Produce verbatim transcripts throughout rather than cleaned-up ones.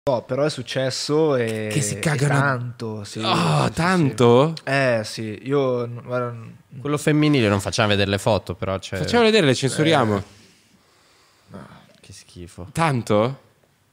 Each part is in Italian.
No, però è successo e che si cagano e tanto, sì, oh, sì, tanto? Sì. Eh sì, io guarda, quello femminile non facciamo vedere le foto, però c'è... Facciamo vedere, le censuriamo. Eh. No, che schifo. Tanto?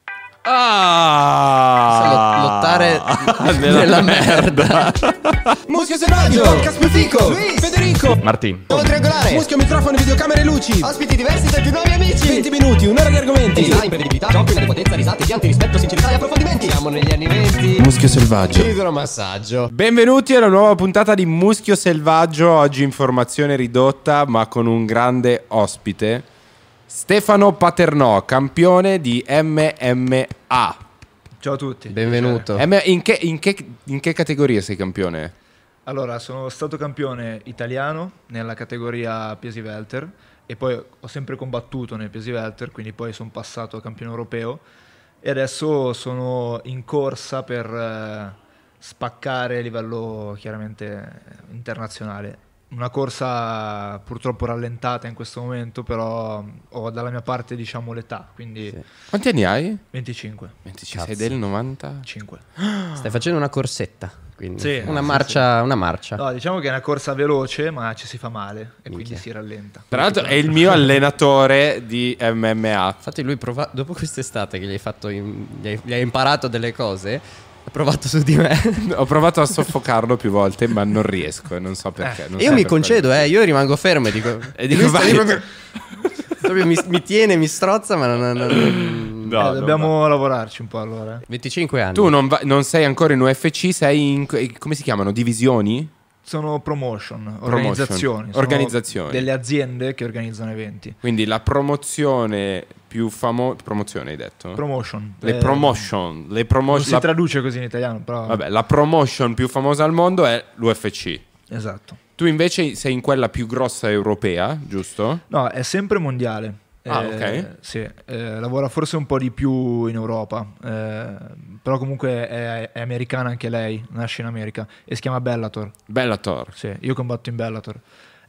Ah! Lottare nella merda. Muschio selvaggio, podcast più fico, Federico, Martin, Nuovo triangolare, Muschio, microfono, videocamere e luci. ospiti diversi tra i più nuovi amici. venti minuti, un'ora di argomenti. Design, prevedibilità, giochi, potenza, risate, pianti, rispetto, sincerità e approfondimenti. Siamo negli anni venti. Muschio selvaggio. Idromassaggio. Benvenuti alla nuova puntata di Muschio selvaggio. Oggi informazione ridotta, ma con un grande ospite. Stefano Paternò, campione di M M A. ciao a tutti. benvenuto. M- in, che, in, che, in che categoria sei campione? Allora, sono stato campione italiano nella categoria pesi welter e poi ho sempre combattuto nei pesi welter, quindi poi sono passato a campione europeo e adesso sono in corsa per eh, spaccare a livello chiaramente internazionale. Una corsa purtroppo rallentata in questo momento, però ho dalla mia parte, diciamo, l'età, quindi Sì. Quanti anni hai? venticinque. venticinque. Sei Cazzo. del novanta? cinque. Stai facendo una corsetta, quindi Sì, una sì, marcia, una marcia. No, diciamo che è una corsa veloce, ma ci si fa male e Minchia. quindi si rallenta. Tra l'altro è il mio allenatore di M M A. Infatti lui prova- dopo quest'estate che gli hai fatto in- gli, hai, gli hai imparato delle cose, ha provato su di me. Ho provato a soffocarlo più volte, ma non riesco e non so perché. non Io so mi per concedo, eh, io rimango fermo e dico, E dico, lui sta vai. lì proprio- proprio mi, mi tiene, mi strozza, ma non, non- non- No, Eh, non dobbiamo lavorarci un po' allora. venticinque anni. Tu non, va- non sei ancora in U F C, sei in... come si chiamano? Divisioni? Sono promotion, organizzazioni. Sono Organizzazioni. delle aziende che organizzano eventi. Quindi la promozione più famosa... Promozione hai detto? Promotion. le Eh, promotion. Le Non promotion... si traduce così in italiano, però... Vabbè, la promotion più famosa al mondo è l'U F C. Esatto. Tu invece sei in quella più grossa europea, giusto? No, è sempre mondiale. Ah, Eh, ok. Sì, eh, lavora forse un po' di più in Europa, eh, però comunque è, è americana anche lei, nasce in America e si chiama Bellator. Bellator. Sì, io combatto in Bellator.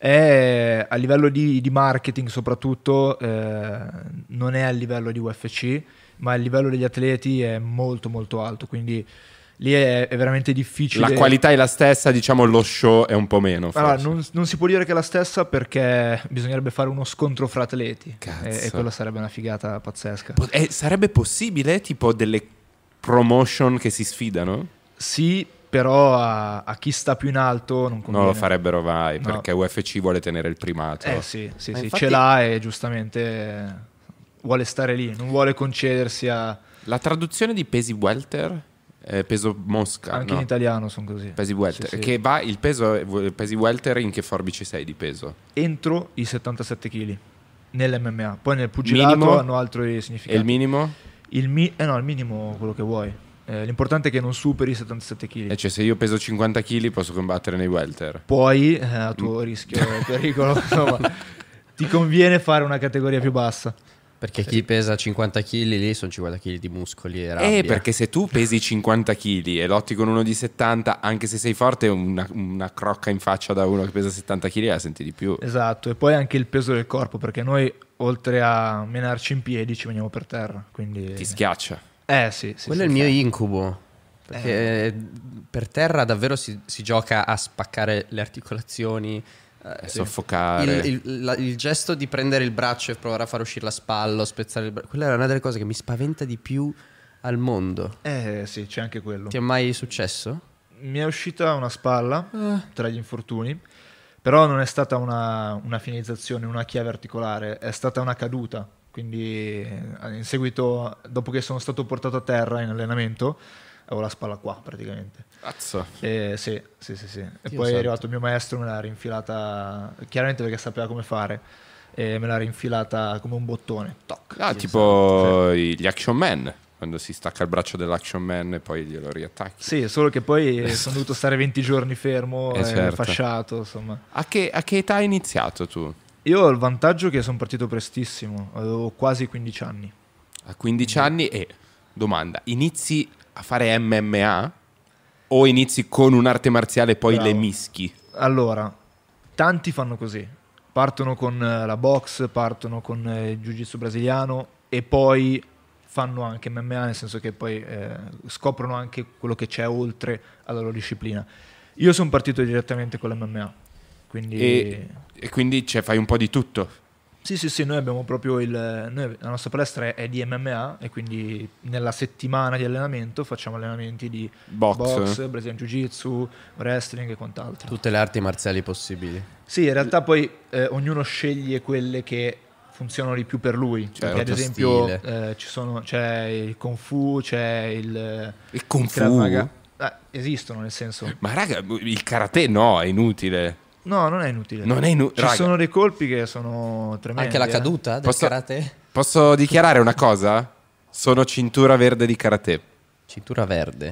È a livello di, di marketing soprattutto, eh, non è a livello di U F C, ma il livello degli atleti è molto molto alto, quindi lì è, è veramente difficile. La qualità è la stessa, diciamo lo show è un po' meno. Allora, forse. non, non si può dire che è la stessa perché bisognerebbe fare uno scontro fra atleti Cazzo. e, e quella sarebbe una figata pazzesca. Po- eh, sarebbe possibile tipo delle promotion che si sfidano? Sì, però a, a chi sta più in alto non conviene. Non lo farebbero mai, No. perché U F C vuole tenere il primato. Eh sì, sì, Ma sì, infatti- ce l'ha e giustamente vuole stare lì, non vuole concedersi a... La traduzione di pesi welter? Eh, peso mosca? Anche no. in italiano sono così. Pesi welter. Sì, sì. Che va, il peso, è- pesi welter in che forbice sei di peso? Entro i settantasette chili nell'M M A. Poi nel pugilato Minimo? hanno altri E significati. il minimo? Il mi- eh no, il minimo quello che vuoi. Eh, l'importante è che non superi i settantasette chili. E cioè se io peso cinquanta chili posso combattere nei welter. Poi, eh, a tuo rischio e pericolo, insomma, ti conviene fare una categoria più bassa. Perché chi pesa cinquanta chili lì sono cinquanta chili di muscoli e rabbia. Eh, perché se tu pesi cinquanta chili e lotti con uno di settanta, anche se sei forte, una, una crocca in faccia da uno che pesa settanta chili la senti di più. Esatto, e poi anche il peso del corpo, perché noi oltre a menarci in piedi ci veniamo per terra, quindi... Ti schiaccia. Eh sì, sì. Quello sì, è il mio fa- incubo. Perché per terra davvero si, si gioca a spaccare le articolazioni. eh, Sì. Soffocare. Il, il- la- il gesto di prendere il braccio e provare a far uscire la spalla o spezzare il braccio. Quella è una delle cose che mi spaventa di più al mondo. Eh sì, c'è anche quello. Ti è mai successo? Mi è uscita una spalla tra gli infortuni, però non è stata una, una finalizzazione, una chiave articolare, è stata una caduta. Quindi eh, in seguito, dopo che sono stato portato a terra in allenamento, avevo la spalla qua praticamente. Cazzo. E sì, sì, sì, sì. E Dio poi santo. è arrivato il mio maestro, me l'ha rinfilata, chiaramente perché sapeva come fare, e me l'ha rinfilata come un bottone. Toc. Ah, Sì, tipo gli Action Man, quando si stacca il braccio dell'Action Man e poi glielo riattacchi. Sì, solo che poi sono dovuto stare venti giorni fermo, Eh, eh, certo. fasciato, insomma. A che, a che età hai iniziato tu? Io ho il vantaggio che sono partito prestissimo, avevo quasi quindici anni. A quindici anni e, domanda, inizi a fare M M A o inizi con un'arte marziale e poi Bravo. le mischi? Allora, tanti fanno così, partono con eh, la box, partono con eh, il jiu-jitsu brasiliano e poi fanno anche M M A, nel senso che poi eh, scoprono anche quello che c'è oltre alla loro disciplina. Io sono partito direttamente con l'M M A, quindi... E, e quindi cioè, fai un po' di tutto? Sì, sì, sì, noi abbiamo proprio il... Noi, la nostra palestra è, è di M M A e quindi nella settimana di allenamento facciamo allenamenti di Box, box Brazilian Jiu-Jitsu, wrestling e quant'altro. Tutte le arti marziali possibili. Sì, in realtà poi eh, ognuno sceglie quelle che funzionano di più per lui. Certo. Perché ad esempio eh, ci sono, c'è il Kung Fu, c'è il... Il Kung il Krav Fu? Maga. Ah, esistono, nel senso... Ma raga, il karate no, è inutile. No, non è inutile. Non è inu- Ci raga. sono dei colpi che sono tremendi. Anche la eh. caduta del Posso- karate? Posso dichiarare una cosa? Sono cintura verde di karate. Cintura verde.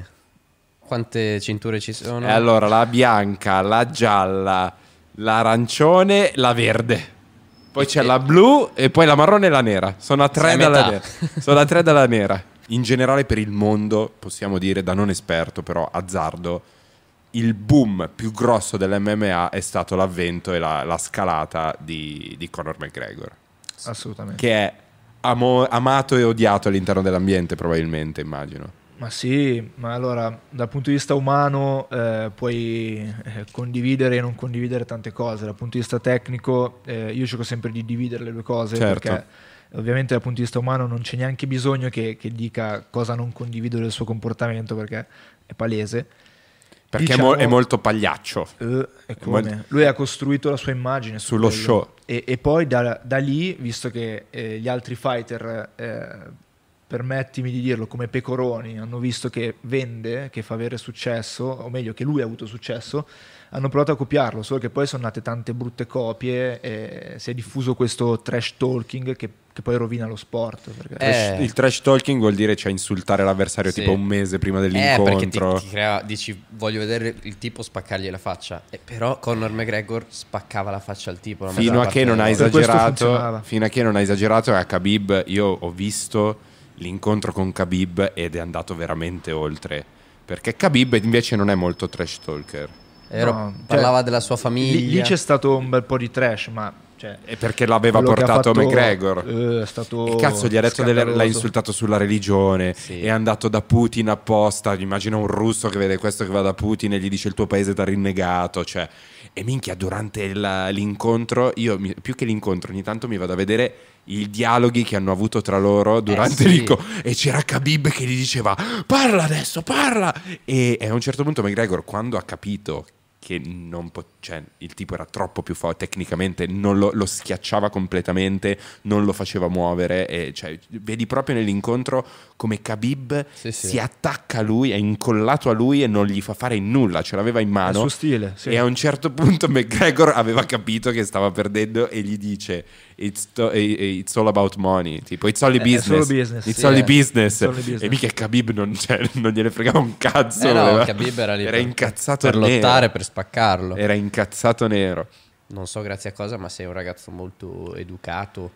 Quante cinture ci sono? E allora la bianca, la gialla, l'arancione, la verde. Poi c'è la blu e poi la marrone e la nera. Sono a tre Sei a dalla metà. nera. Sono a tre dalla nera. In generale per il mondo, possiamo dire da non esperto, però azzardo, il boom più grosso dell'M M A è stato l'avvento e la, la scalata di, di Conor McGregor, Assolutamente. che è amo- amato e odiato all'interno dell'ambiente probabilmente, immagino. Ma sì, ma allora dal punto di vista umano eh, puoi eh, condividere e non condividere tante cose. Dal punto di vista tecnico eh, io cerco sempre di dividere le due cose, Certo. perché ovviamente dal punto di vista umano non c'è neanche bisogno che, che dica cosa non condivido del suo comportamento, perché è palese. Perché è, Diciamo- mo- è molto pagliaccio. Eh, e come? molto- Lui ha costruito la sua immagine su Sullo quello. show. E, e poi da, da lì, visto che eh, gli altri fighter, eh, permettimi di dirlo, come Pecoroni, hanno visto che vende, che fa avere successo, o meglio che lui ha avuto successo, hanno provato a copiarlo, solo che poi sono nate tante brutte copie e si è diffuso questo trash talking che, che poi rovina lo sport. Perché Eh. Il trash talking vuol dire cioè insultare l'avversario Sì. tipo un mese prima Eh, perché dell'incontro. ti, ti crea, dici voglio vedere il tipo spaccargli la faccia. E però Conor McGregor spaccava la faccia al tipo. la Fino maggior a che parte non ha delle volte. Per questo esagerato, funzionava. fino a che non ha esagerato a Khabib, io ho visto l'incontro con Khabib ed è andato veramente oltre. Perché Khabib invece non è molto trash talker. Ero- No, cioè, parlava della sua famiglia. Lì, lì c'è stato un bel po' di trash, ma cioè, È perché l'aveva quello che ha portato fatto, McGregor. eh, è stato E cazzo, gli ha detto delle, l'ha scandaloso. insultato sulla religione. Sì. È andato da Putin apposta. Immagina un russo che vede questo che va da Putin e gli dice il tuo paese t'ha rinnegato. Cioè, e minchia, durante il- l'incontro, io mi- più che l'incontro, ogni tanto mi vado a vedere i dialoghi che hanno avuto tra loro durante sì. l'incontro. E c'era Khabib che gli diceva parla adesso, parla. E, e a un certo punto McGregor, quando ha capito che non po- cioè, il tipo era troppo più forte tecnicamente, non lo, lo schiacciava completamente, non lo faceva muovere e, cioè, vedi proprio nell'incontro come Khabib Sì, sì. si attacca a lui, è incollato a lui e non gli fa fare nulla, ce l'aveva in È il mano suo stile, sì. e a un certo punto McGregor aveva capito che stava perdendo e gli dice it's, to- it's all about money, tipo it's only È- è business, solo business, it's sì, only eh. business. It's only business. E mica Khabib non, cioè, non gliene fregava un cazzo, Eh no, voleva- Khabib era lì era per- incazzato per nero. lottare, per spaccarlo. Era incazzato nero. Non so grazie a cosa, ma sei un ragazzo molto educato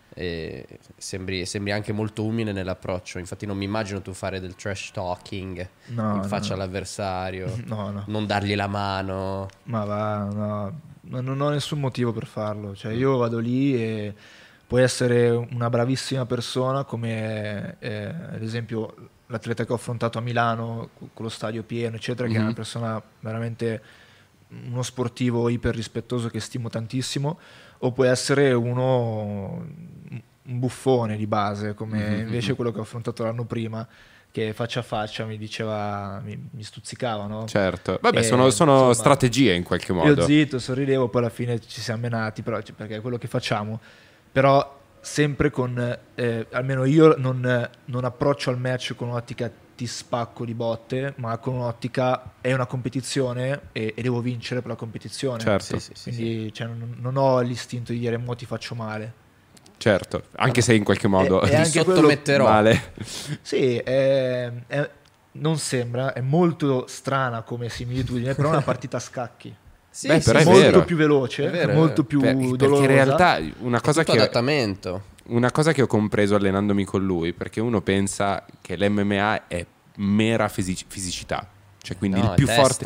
e sembri, sembri anche molto umile nell'approccio. Infatti non mi immagino tu fare del trash talking No, in no, faccia no. all'avversario, No, no. non dargli la mano. Ma va, no, no, non ho nessun motivo per farlo. Cioè, io vado lì e puoi essere una bravissima persona, come eh, ad esempio l'atleta che ho affrontato a Milano co- con lo stadio pieno, eccetera, che è Mhm. una persona veramente uno sportivo iper rispettoso che stimo tantissimo, o puoi essere uno un buffone di base, come Mhm, invece mhm. quello che ho affrontato l'anno prima, che faccia a faccia mi diceva, mi, mi stuzzicava, no? Certo. Vabbè, E, sono, sono insomma, strategie in qualche Io modo. zitto, sorridevo, poi alla fine ci siamo menati, però, cioè, perché è quello che facciamo. Però sempre con, eh, almeno io non, non approccio al match con un'ottica ti spacco di botte, ma con un'ottica è una competizione e, e devo vincere per la competizione. Certo. Sì, sì, sì, Quindi cioè, non, non ho l'istinto di dire mo ti faccio male. Certo, anche se in qualche modo E- e Ti anche quello- sottometterò. male. Sì, è- è- non sembra, è molto strana come similitudine, però è una partita a scacchi. Sì, Beh, sì, però è sì. molto vero. più veloce, È vero, molto è più Per- dolorosa. perché in realtà una cosa, Tutto che, adattamento. una cosa che ho compreso allenandomi con lui, perché uno pensa che l'M M A è mera fisici- fisicità, cioè quindi No, il è più testa. forte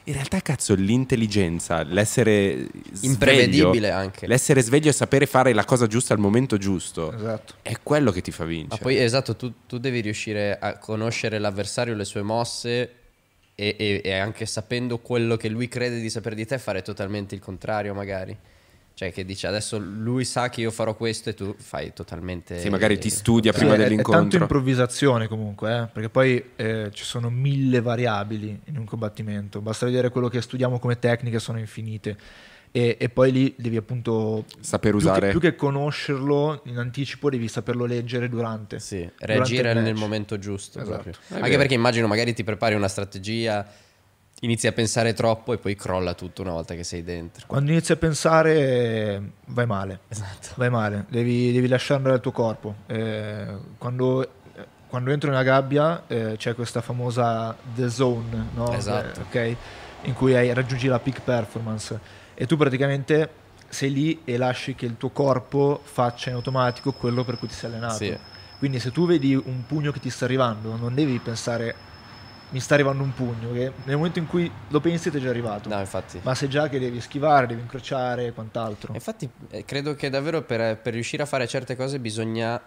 In realtà, cazzo, l'intelligenza, l'essere imprevedibile sveglio, anche. l'essere sveglio e sapere fare la cosa giusta al momento giusto, Esatto. è quello che ti fa Ma vincere. poi esatto, tu, tu devi riuscire a conoscere l'avversario, le sue mosse e, e, e anche sapendo quello che lui crede di sapere di te, fare totalmente il contrario magari. Cioè che dice adesso lui sa che io farò questo e tu fai totalmente... Sì, magari ti studia Sì, prima è- È dell'incontro. tanto improvvisazione comunque, eh, perché poi eh, ci sono mille variabili in un combattimento. Basta vedere quello che studiamo come tecniche, sono infinite. E, e poi lì devi appunto Saper più usare. che, più che conoscerlo in anticipo, devi saperlo leggere durante. Sì, durante reagire il nel match. momento giusto. Esatto. proprio. È Anche vero. perché immagino magari ti prepari una strategia, inizi a pensare troppo e poi crolla tutto una volta che sei dentro. Quando inizi a pensare eh, vai male. Esatto. Vai male, devi, devi lasciare andare il tuo corpo. Eh, quando, eh, quando entro nella gabbia eh, c'è questa famosa the zone, no? Esatto. Eh, ok? In cui hai, raggiungi la peak performance e tu praticamente sei lì e lasci che il tuo corpo faccia in automatico quello per cui ti sei allenato. Sì. Quindi se tu vedi un pugno che ti sta arrivando, non devi pensare mi sta arrivando un pugno, che nel momento in cui lo pensi ti è già arrivato. No, infatti. Ma sai già che devi schivare, devi incrociare e quant'altro. Infatti eh, credo che davvero per, per riuscire a fare certe cose bisogna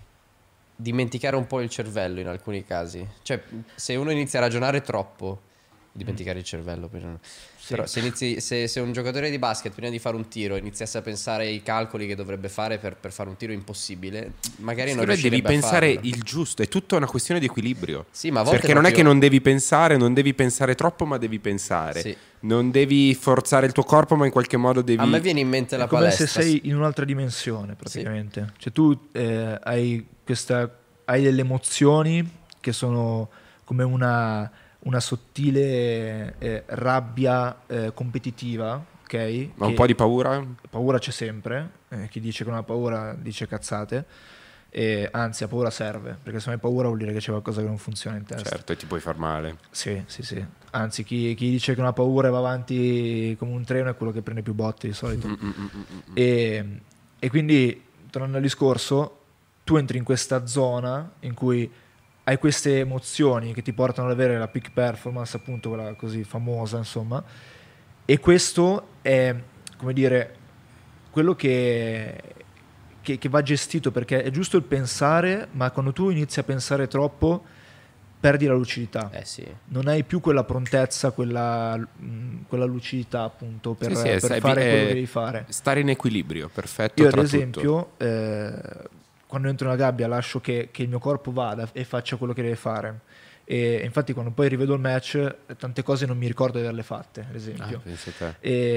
dimenticare un po' il cervello in alcuni casi. Cioè se uno inizia a ragionare troppo, dimenticare il cervello per non- però se, inizi, se, se un giocatore di basket prima di fare un tiro iniziasse a pensare ai calcoli che dovrebbe fare per, per fare un tiro impossibile, magari non Secondo me devi riuscirebbe a pensare farlo. il giusto, è tutta una questione di equilibrio. Sì, ma a volte Perché non è proprio- che non devi pensare, non devi pensare troppo, ma devi pensare. Sì. Non devi forzare il tuo corpo, ma in qualche modo devi... A me viene in mente È la come palestra. se sei in un'altra dimensione praticamente. Cioè tu eh, hai, questa, hai delle emozioni che sono come una, una sottile eh, rabbia eh, competitiva, ok? Ma un Che- po' di paura? paura c'è sempre, eh, chi dice che non ha paura dice cazzate, e anzi la paura serve, perché se non hai paura vuol dire che c'è qualcosa che non funziona in testa. Certo, e ti puoi far male. Sì, sì, sì. Anzi, chi, chi dice che non ha paura e va avanti come un treno è quello che prende più botte di solito. Mm, mm, mm, mm, mm. E, e quindi, tornando al discorso, tu entri in questa zona in cui hai queste emozioni che ti portano ad avere la peak performance, appunto quella così famosa, insomma, e questo è, come dire, quello che, che, che va gestito, perché è giusto il pensare, ma quando tu inizi a pensare troppo perdi la lucidità. Eh sì. Non hai più quella prontezza, quella, mh, quella lucidità appunto per, Sì, sì, per sai, fare è- quello che devi fare. Stare in equilibrio, perfetto. Io ad tra tutto. esempio eh, quando entro nella gabbia lascio che, che il mio corpo vada e faccia quello che deve fare, e infatti quando poi rivedo il match tante cose non mi ricordo di averle fatte, ad Ah, esempio. pensa te.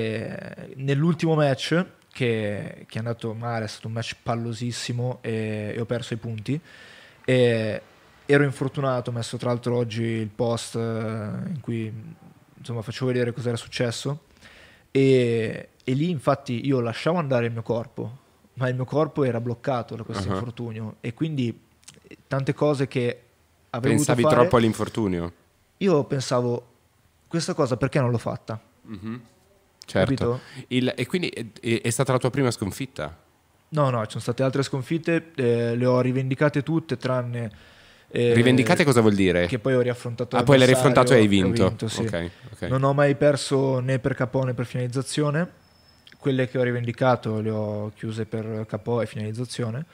E nell'ultimo match che, che è andato male, è stato un match pallosissimo e, e ho perso i punti, e ero infortunato, ho messo tra l'altro oggi il post eh, in cui insomma facevo vedere cosa era successo, e, e lì infatti io lasciavo andare il mio corpo, ma il mio corpo era bloccato da questo Uh-huh. infortunio, e quindi eh, tante cose che avevo Pensavi voluto fare, troppo all'infortunio? io pensavo questa cosa perché non l'ho fatta. Certo. Capito? Il- e quindi è, è- è stata la tua prima sconfitta? No, no, ci sono state altre sconfitte, eh, le ho rivendicate tutte tranne... eh, Rivendicate cosa vuol dire? Che poi ho riaffrontato Ah, poi l'hai l'avversario riaffrontato e hai ho vinto. sì. Ok, ok. Non ho mai perso né per K O né per finalizzazione. Quelle che ho rivendicato le ho chiuse per K O e finalizzazione.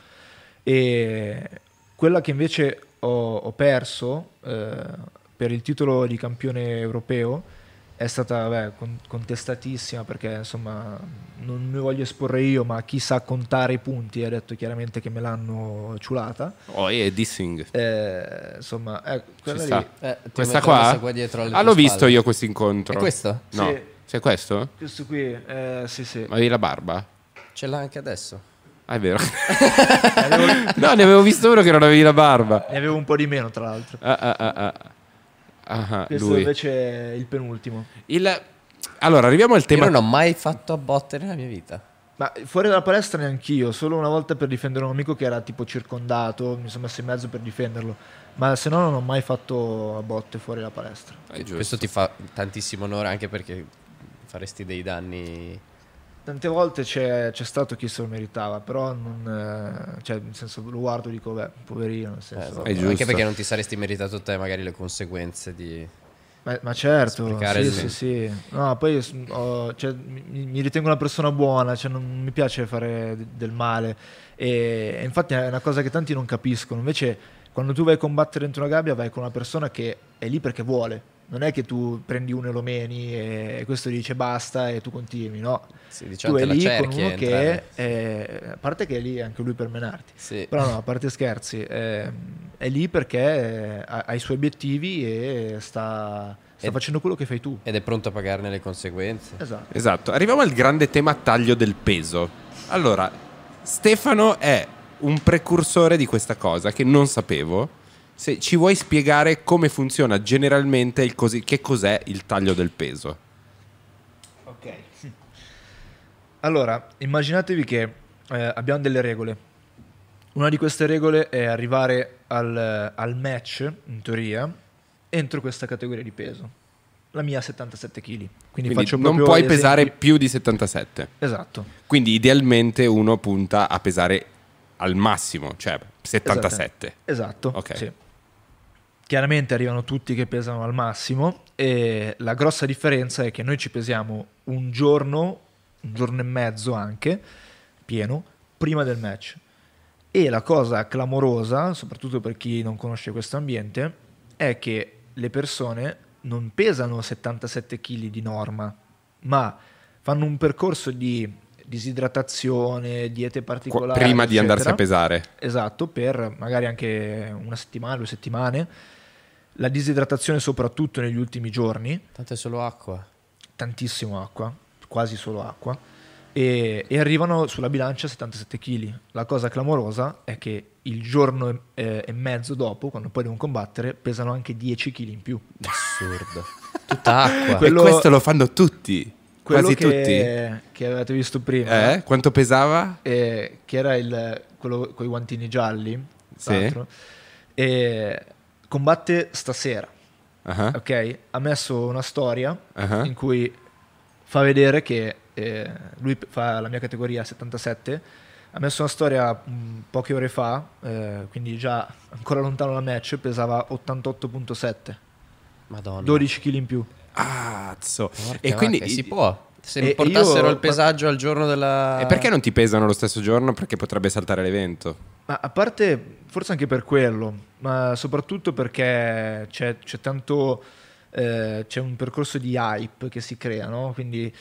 E quella che invece ho, ho perso eh, per il titolo di campione europeo è stata vabbè, con- contestatissima, perché insomma non mi voglio esporre io, ma chi sa contare i punti ha detto chiaramente che me l'hanno ciulata. Oh, è dissing. Eh, insomma, ecco, quella Ci lì. sta. Eh, ti Questa metto qua? questa dietro alle Ah, tue l'ho visto spalle. io questo incontro. È questo? No. Sì. Sei questo? Questo qui, eh, sì, sì. Ma avevi la barba? Ce l'ha anche adesso. Ah, è vero. No, ne avevo visto uno che non avevi la barba. Ne avevo un po' di meno, tra l'altro. Ah, ah, ah, ah. Ah, Questo lui. invece è il penultimo. Il... Allora, arriviamo al tema. Io non ho mai fatto a botte nella mia vita. Ma fuori dalla palestra neanch'io, solo una volta per difendere un amico che era tipo circondato, mi sono messo in mezzo per difenderlo. Ma se no non ho mai fatto a botte fuori dalla palestra. È giusto. Questo ti fa tantissimo onore anche perché faresti dei danni. Tante volte c'è, c'è stato chi se lo meritava, però non... eh, cioè, nel senso, lo guardo e dico, beh, poverino, nel Eh, senso... esatto. È giusto. Anche perché non ti saresti meritato te magari le conseguenze di... Ma, ma certo, Sprecare sì, il- sì, sì. No, poi oh, cioè, mi, mi ritengo una persona buona, cioè non mi piace fare de- del male. E, e infatti è una cosa che tanti non capiscono. Invece, quando tu vai a combattere dentro una gabbia, vai con una persona che è lì perché vuole. Non è che tu prendi uno e lo meni e questo dice basta e tu continui, no. Sì, diciamo Tu te è la lì con cerchi uno e che, entrare. è, a parte che è lì anche lui per menarti. Sì. Però no, a parte scherzi, è, è lì perché ha, ha i suoi obiettivi e sta, sta Ed- facendo quello che fai tu. Ed è pronto a pagarne le conseguenze. Esatto. Esatto, arriviamo al grande tema taglio del peso. Allora, Stefano è un precursore di questa cosa che non sapevo. Se ci vuoi spiegare come funziona generalmente il cosi- che cos'è il taglio del peso? Ok. Allora, immaginatevi che eh, abbiamo delle regole. Una di queste regole è arrivare al, al match, in teoria, entro questa categoria di peso. La mia settantasette chili. Quindi, Quindi faccio non proprio puoi esempi- pesare più di settantasette. Esatto. Quindi idealmente uno punta a pesare al massimo, cioè settantasette. Esatto. Ok. Sì. Chiaramente arrivano tutti che pesano al massimo e la grossa differenza è che noi ci pesiamo un giorno, un giorno e mezzo anche, pieno, prima del match. E la cosa clamorosa, soprattutto per chi non conosce questo ambiente, è che le persone non pesano settantasette chili di norma, ma fanno un percorso di disidratazione, diete Qu- particolari. prima di andarsi a eccetera. pesare. Esatto, per magari anche una settimana, due settimane. La disidratazione soprattutto negli ultimi giorni, Tanto è solo acqua. tantissimo acqua, quasi solo acqua, e, e arrivano sulla bilancia settantasette chili. La cosa clamorosa è che il giorno e, eh, e mezzo dopo, quando poi devono combattere, pesano anche dieci chili in più. Assurdo. Tutta acqua. Quello- E questo lo fanno tutti, Quello quasi che, tutti. che avete visto prima, Eh? Quanto pesava? eh, che era il, quello con i guantini gialli, Sì. tra l'altro, e combatte stasera. Ah, Ok, ha messo una storia ah. in cui fa vedere che eh, lui fa la mia categoria settantasette, ha messo una storia mh, poche ore fa, eh, quindi già ancora lontano dal match, pesava ottantotto virgola sette, Madonna. dodici chili in più. Cazzo. Porca E quindi vacca, si può. Se E- e portassero io- il pesaggio al giorno della... E perché non ti pesano lo stesso giorno? Perché potrebbe saltare l'evento. Ma a parte, forse anche per quello, ma soprattutto perché c'è, c'è tanto, eh, c'è un percorso di hype che si crea, no? Quindi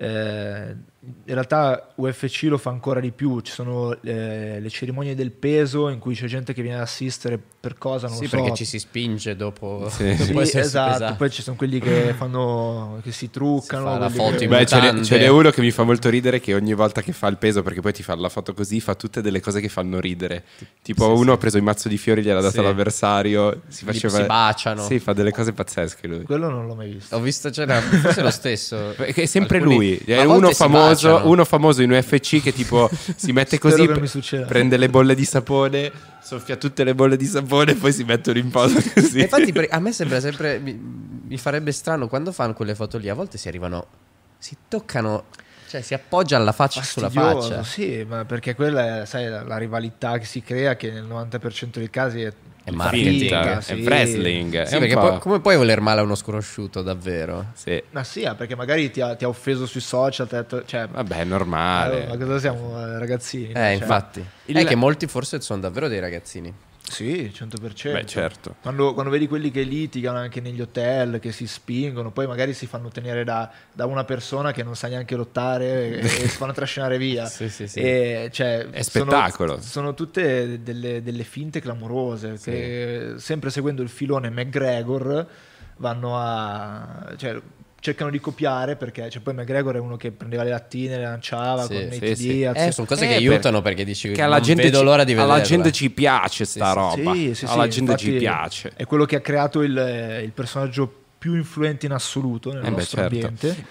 eh, in realtà U F C lo fa ancora di più, ci sono eh, le cerimonie del peso in cui c'è gente che viene ad assistere per cosa, non Sì, lo so. perché ci si spinge dopo, Sì. dopo Sì, essersi esatto, pesati. poi ci sono quelli che fanno, che si truccano, Si fa la quelli foto che- in Beh, ce n'è, mutande. ce n'è uno che mi fa molto ridere, che ogni volta che fa il peso, perché poi ti fa la foto così, fa tutte delle cose che fanno ridere. Tipo Sì, uno sì. ha preso il mazzo di fiori, gliel'ha dato Sì. all'avversario, si Li- faceva... si baciano. Sì, fa delle cose pazzesche lui. quello non l'ho mai visto. Ho visto, c'era forse lo stesso. Perché è sempre Alcuni- lui, a è volte uno si famoso, baciano. uno famoso in U F C che tipo si mette Spero così, che pre- mi succeda. prende le bolle di sapone, soffia tutte le bolle di sapone e poi si mettono in posa così. E infatti per- a me sembra sempre mi, mi farebbe strano quando fanno quelle foto lì, a volte si arrivano, si toccano, cioè si appoggiano la faccia sulla Fastidioso, faccia. sì, ma perché quella è, sai, la, la rivalità che si crea, che nel novanta per cento dei casi è, È marketing, finta, è sì. wrestling, Sì, è un perché po'- poi- come puoi voler male a uno sconosciuto davvero? Sì. Ma sì, ah, perché magari ti ha, ti ha offeso sui social, ti ha detto, cioè, Vabbè, è allora, normale. ma cosa siamo, eh, ragazzini? Eh, Cioè, infatti. il- È che molti forse sono davvero dei ragazzini. Sì, cento per cento. Beh, certo. Quando, quando vedi quelli che litigano anche negli hotel, che si spingono, poi magari si fanno tenere da, da una persona che non sa neanche lottare e, e si fanno trascinare via. Sì, sì, sì. E, cioè, È sono- spettacolo. Sono, tutte delle, delle finte clamorose che, sempre seguendo il filone McGregor, vanno a... Cioè, cercano di copiare, perché cioè, poi McGregor è uno che prendeva le lattine, le lanciava Sì, con Nate sì, sì. Diaz. Eh, sono cose Eh, che per- aiutano perché dici Che alla non gente, vedo ci, l'ora di vederla. alla gente ci piace sta sì. roba. Sì, sì, alla sì, gente ci infatti piace. È quello che ha creato il, il personaggio più influente in assoluto nel Eh beh, nostro certo. ambiente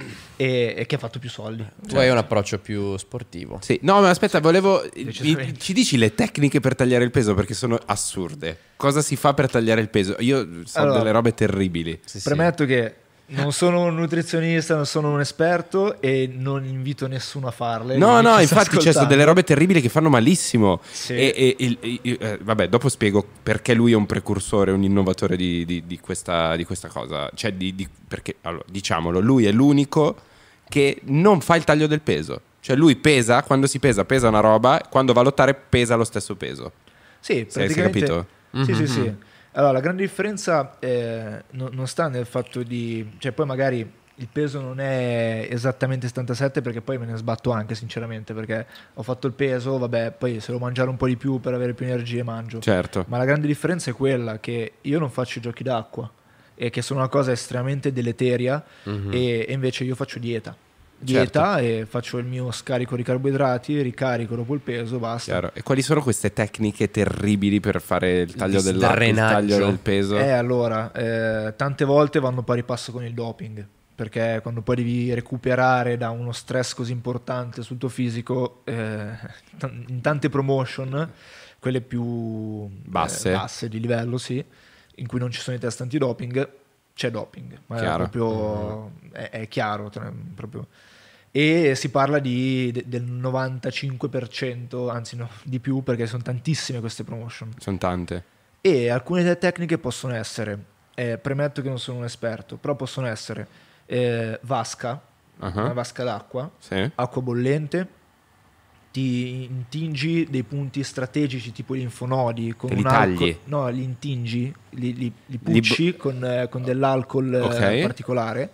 e, e che ha fatto più soldi. Tu hai un approccio più sportivo. Sì. No, ma aspetta, volevo. Decisamente. mi- ci dici le tecniche per tagliare il peso? Perché sono assurde. Cosa si fa per tagliare il peso? Io so Allora, delle robe terribili. Sì, sì. Premetto che Non sono un nutrizionista, non sono un esperto e non invito nessuno a farle. No, Chi no, ci sta infatti ci sono ascoltando. delle robe terribili che fanno malissimo. Sì. E, e il- il- eh, vabbè, dopo spiego perché lui è un precursore, un innovatore di, di- di questa, di questa cosa. Cioè, di, di- perché, allora, diciamolo, lui è l'unico che non fa il taglio del peso. Cioè, lui pesa, quando si pesa, pesa una roba, quando va a lottare, pesa lo stesso peso. Sì, Sei- sei praticamente. capito? Sì, sì, Mhm. sì. Allora, la grande differenza eh, no- non sta nel fatto di... Cioè, poi magari il peso non è esattamente settantasette, perché poi me ne sbatto anche, sinceramente, perché ho fatto il peso, vabbè, poi se devo mangiare un po' di più per avere più energie mangio. Certo. Ma la grande differenza è quella che io non faccio i giochi d'acqua, e che sono una cosa estremamente deleteria, Mhm. e, e invece io faccio dieta. Dieta Certo. e faccio il mio scarico di carboidrati, ricarico dopo il peso, basta. Chiaro. E quali sono queste tecniche terribili per fare il taglio, Il dell'acqua, il taglio drenaggio. del peso? Eh, allora, eh, tante volte vanno pari passo con il doping, perché quando poi devi recuperare da uno stress così importante sul tuo fisico, eh, t- in tante promotion, quelle più Basse. eh, basse di livello, sì, in cui non ci sono i test antidoping, c'è doping, ma è Chiaro. proprio è, è chiaro, tra- proprio. E si parla di, de- del novantacinque per cento, anzi no, di più, perché sono tantissime queste promotion. Sono tante. E alcune delle tecniche possono essere, eh, premetto che non sono un esperto, però possono essere eh, vasca, Ah, una vasca d'acqua, sì. acqua bollente, ti intingi dei punti strategici tipo gli linfonodi con Te li un tagli? alcol- no, li intingi, li, li, li pucci con, eh, con dell'alcol eh, Ok. particolare,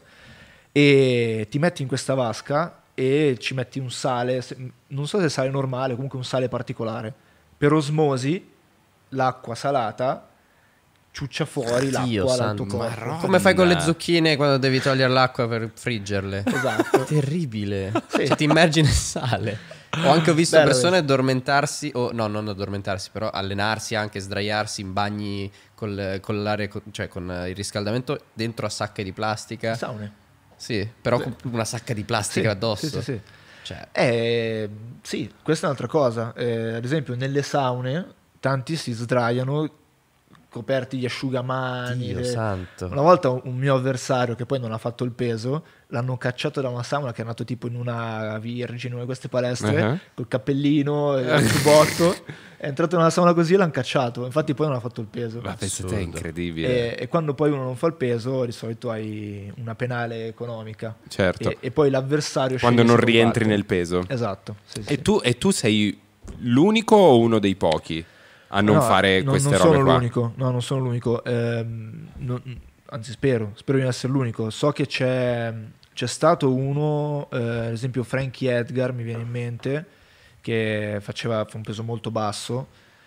e ti metti in questa vasca e ci metti un sale, se- non so se è sale normale, comunque un sale particolare. Per osmosi l'acqua salata ciuccia fuori Dio l'acqua dal tuo santo. corpo. Come fai con le zucchine quando devi togliere l'acqua per friggerle? Esatto. Terribile. Sì. Cioè, ti immergi nel sale. Ho anche visto Bello persone questo. addormentarsi, o no, non addormentarsi, però allenarsi, anche sdraiarsi in bagni col, con l'aria, co- cioè con il riscaldamento dentro a sacche di plastica. Saune. Sì, però con una sacca di plastica Sì, addosso. sì, sì, sì. Cioè, Eh, sì, questa è un'altra cosa. Eh, ad esempio, nelle saune tanti si sdraiano coperti di asciugamani. Dio le- santo. Una volta un un mio avversario, che poi non ha fatto il peso, l'hanno cacciato da una sauna che è nato tipo in una Virgin, una di queste palestre, Uh-huh. col cappellino, e il giubbotto. È entrato in una sauna così e l'hanno cacciato. Infatti poi non ha fatto il peso. Ma pensa te, è Assurdo. incredibile. E, e quando poi uno non fa il peso, di solito hai una penale economica. Certo. E, e poi l'avversario Quando sceglie non se rientri combatte. nel peso. Esatto. sì, sì. E tu, e tu sei l'unico o uno dei pochi a non No, fare non- queste non robe sono qua? l'unico. No, non sono l'unico. Ehm, non- anzi, spero, spero di non essere l'unico. So che c'è, c'è stato uno, eh, ad esempio Frankie Edgar, mi viene in mente, che faceva un peso molto basso,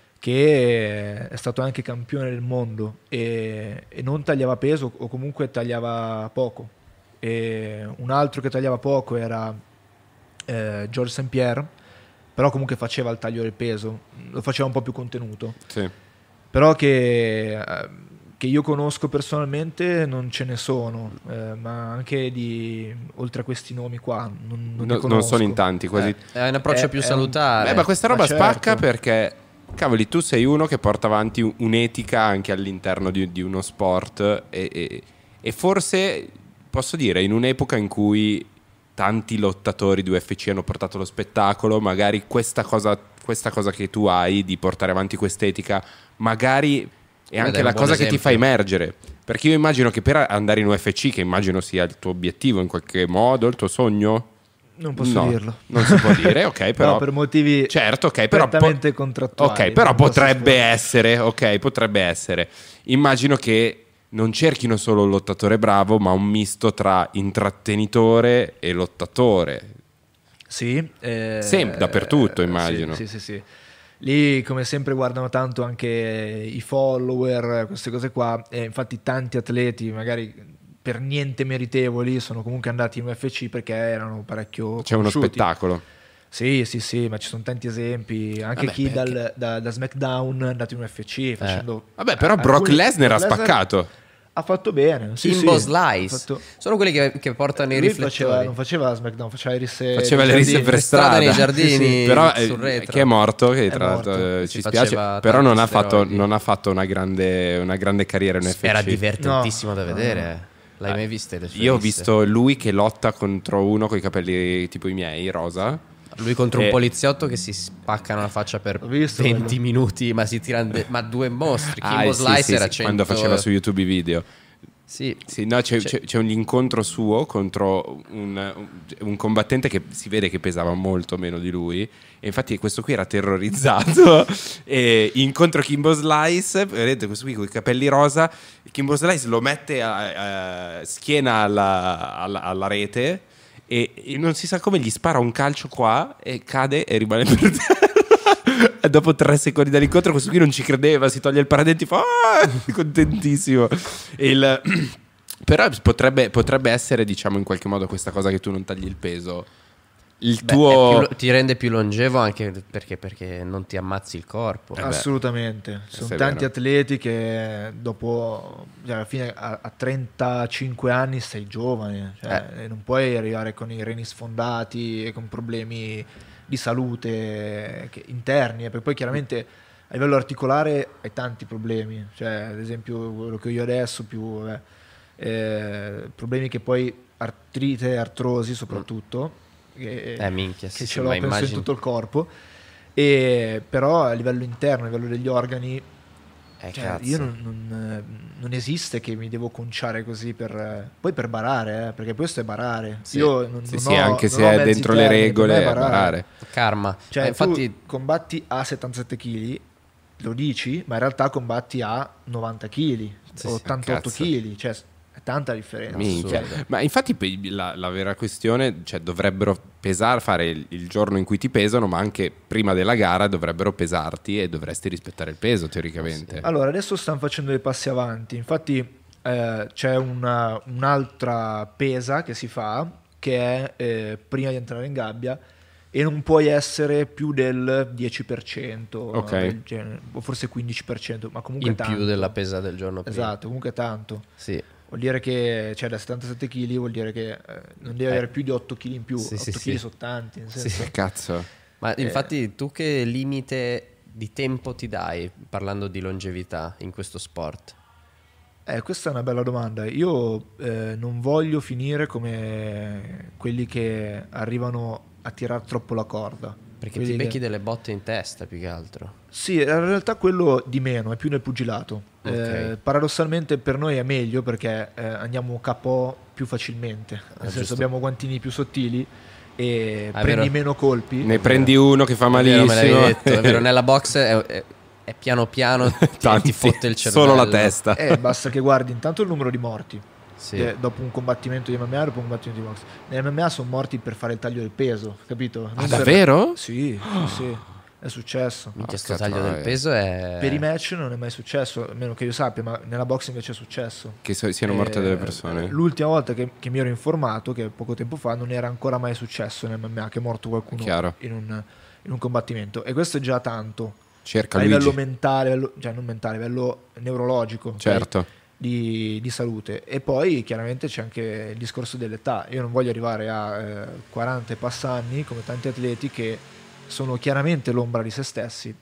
che è stato anche campione del mondo e, e non tagliava peso, o comunque tagliava poco. E un altro che tagliava poco era eh, George Saint Pierre, però comunque faceva il taglio del peso, lo faceva un po' più contenuto. Sì. Però che, eh, che io conosco personalmente non ce ne sono, eh, ma anche di, oltre a questi nomi qua non, non, ne No- non conosco. sono in tanti, quasi. Eh, è un approccio È- più è un- salutare. Eh, ma questa roba Ma certo. spacca perché, cavoli, tu sei uno che porta avanti un- un'etica anche all'interno di, di uno sport e, e- e forse, posso dire, in un'epoca in cui tanti lottatori di U F C hanno portato lo spettacolo, magari questa cosa, questa cosa che tu hai di portare avanti quest'etica, magari è Ed anche è un la buon cosa che ti fa esempio. emergere. Perché io immagino che per andare in U F C, che immagino sia il tuo obiettivo in qualche modo, il tuo sogno... Non posso No, dirlo. non si può dire, ok, però... No, per motivi Certo, ok, però... po- prettamente contrattuali. Ok, però non posso potrebbe esporre. essere, ok, potrebbe essere. Immagino che non cerchino solo un lottatore bravo, ma un misto tra intrattenitore e lottatore. Sì, eh, Sempre, dappertutto, eh, immagino. Sì, sì, sì, sì. Lì, come sempre, guardano tanto anche i follower, queste cose qua. E infatti tanti atleti, magari per niente meritevoli, sono comunque andati in U F C perché erano parecchio C'è uno conosciuti. spettacolo. Sì, sì, sì, ma ci sono tanti esempi. Anche Vabbè, chi perché- dal, da, da SmackDown è andato in U F C facendo... Vabbè, però eh, Brock alcuni- Lesnar ha Brock spaccato. Ha fatto bene. Sì, Kimbo sì, Slice. ha fatto- Sono quelli che, che portano i Lui riflettori. faceva, non faceva SmackDown, faceva le risse Faceva nei le risse giardini. per strada, strada. nei giardini, Sì, sì. Però eh, sul retro. che è morto, che È tra l'altro morto. eh, Si ci spiace, faceva però non ha, tanti fatto, steroidi. non ha fatto una grande, una grande carriera in U F C. Era divertentissimo No. da vedere. L'hai mai viste le sue Io ho risse? visto lui che lotta contro uno con i capelli tipo i miei, rosa. Lui contro un Eh. poliziotto che si spaccano la faccia per Ho visto venti quello. minuti, ma si tirano de- ma due mostri. Ah, Kimbo sì, Slice sì, era sì, cento quando faceva su YouTube i video. Sì. Sì, no, c'è, Cioè- c'è- c'è un incontro suo contro un, un- un combattente che si vede che pesava molto meno di lui. E infatti questo qui era terrorizzato. E incontro Kimbo Slice. Vedete questo qui con i capelli rosa. Kimbo Slice lo mette a, a schiena alla, alla- alla rete. E, e non si sa come gli spara un calcio qua. E cade e rimane per terra. E dopo tre secondi dall'incontro questo qui non ci credeva, si toglie il paradenti, fa ah! Contentissimo. E il- però potrebbe, potrebbe essere, diciamo, in qualche modo questa cosa che tu non tagli il peso. Il Beh, tuo è più lo- ti rende più longevo anche perché, perché non ti ammazzi il corpo. Eh beh. Assolutamente, ci sono Questo è tanti vero. atleti che dopo, cioè alla fine a, a trentacinque anni sei giovane, cioè, e non puoi arrivare con i reni sfondati e con problemi di salute che- interni, eh, perché poi chiaramente a livello articolare hai tanti problemi, cioè ad esempio quello che ho io adesso più eh, eh, problemi che poi artrite, artrosi soprattutto, che, Eh, minchia, sì, che sì, ce l'ho ma penso immagini- in tutto il corpo, e però a livello interno, a livello degli organi, Eh, cioè, cazzo. io non, non, eh, non esiste che mi devo conciare così per eh, poi per barare, eh, perché questo è barare. Sì. Io non, sì, non sì, ho- anche non se ho è mezzi dentro le termini, per me regole è è barare. Karma. Cioè, Eh, infatti tu combatti a settantasette chili, lo dici, ma in realtà combatti a novanta chili, Sì, o sì, ottantotto cazzo. chili, cioè è tanta differenza. Minchia. Cioè, Ma infatti poi la, la vera questione, cioè dovrebbero pesare, fare il, il giorno in cui ti pesano, ma anche prima della gara dovrebbero pesarti e dovresti rispettare il peso teoricamente. allora, adesso stanno facendo dei passi avanti, infatti eh, c'è una- un'altra pesa che si fa, che è eh, prima di entrare in gabbia, e non puoi essere più del dieci per cento, Ok. del genere, o forse quindici per cento, ma comunque in tanto. più della pesa del giorno prima. Esatto, comunque tanto. Sì. Vuol dire che, cioè, da settantasette chili vuol dire che eh, non devi avere più di otto chili in più, Sì, sì, otto sì. chili sono tanti, nel senso. Che cazzo? Ma infatti tu che limite di tempo ti dai parlando di longevità in questo sport? Eh, questa è una bella domanda. Io eh, non voglio finire come quelli che arrivano a tirare troppo la corda. Perché Quelli ti becchi che- delle botte in testa più che altro. Sì, in realtà quello di meno, è più nel pugilato. Ok. Eh, paradossalmente per noi è meglio perché eh, andiamo K O più facilmente. Nel senso giusto. abbiamo guantini più sottili e Ah, è prendi vero. meno colpi. Ne prendi uno che fa È vero, me l'hai malissimo. detto, è vero, nella box è, è- è piano piano ti, Tanti, ti fotte il cervello. solo la testa. Eh, basta che guardi intanto il numero di morti. Sì. Eh, dopo un combattimento di M M A, dopo un combattimento di box. Nell'M M A sono morti per fare il taglio del peso, capito? Non Ah, per- davvero? Sì, sì, sì, è successo. Minchia, sto Porca taglio del troia. peso è... Per i match non è mai successo, a meno che io sappia, ma nella box invece è successo. Che so- siano morte Eh, delle persone. L'ultima volta che, che mi ero informato, che poco tempo fa, non era ancora mai successo nel M M A che è morto qualcuno Chiaro. in un, in un combattimento. E questo è già tanto. Cerca a livello Luigi. mentale, a livello- cioè non mentale, a livello neurologico. ok? Certo. Di, di salute. E poi chiaramente c'è anche il discorso dell'età. Io non voglio arrivare a eh, quaranta e passa anni come tanti atleti che sono chiaramente l'ombra di se stessi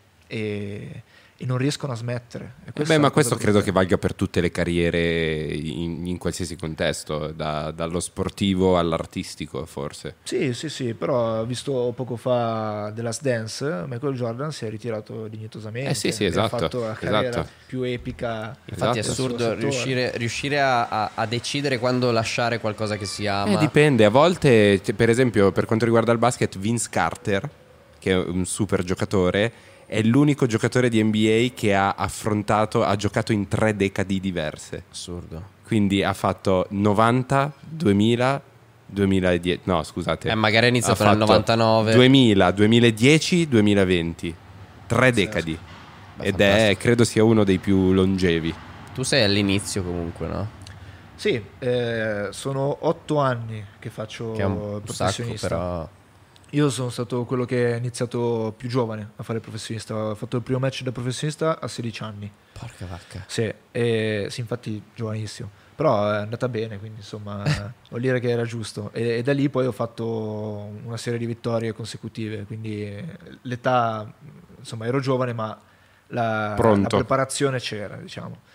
e, e non riescono a smettere. E Eh questa beh, è ma una questo cosa credo brutta. che valga per tutte le carriere in, in qualsiasi contesto, da- dallo sportivo all'artistico forse. Sì, sì, sì, però ho visto poco fa The Last Dance, Michael Jordan si è ritirato dignitosamente. Eh sì, sì, e esatto, ha fatto la carriera esatto. più epica. Infatti è del suo assurdo settore. riuscire, riuscire a, a- a decidere quando lasciare qualcosa che si ama. Eh, dipende, a volte, cioè, per esempio, per quanto riguarda il basket, Vince Carter, che è un super giocatore, è l'unico giocatore di N B A che ha affrontato, ha giocato in tre decadi diverse. Assurdo. Quindi ha fatto novanta, duemila, duemiladieci, no scusate. Eh, magari ha iniziato Ha nel fatto novantanove. duemila, duemiladieci, duemilaventi. Tre decadi. Beh, Ed è, fantastico. credo sia uno dei più longevi. Tu sei all'inizio comunque, no? Sì, eh, sono otto anni che faccio Che è un il sacco, professionista. però... Io sono stato quello che ha iniziato più giovane a fare il professionista. Ho fatto il primo match da professionista a sedici anni. Porca vacca. Sì, e, sì, infatti giovanissimo. Però è andata bene, quindi insomma vuol dire che era giusto. E, e da lì poi ho fatto una serie di vittorie consecutive. Quindi l'età, insomma, ero giovane, ma la, Pronto. la preparazione c'era, diciamo.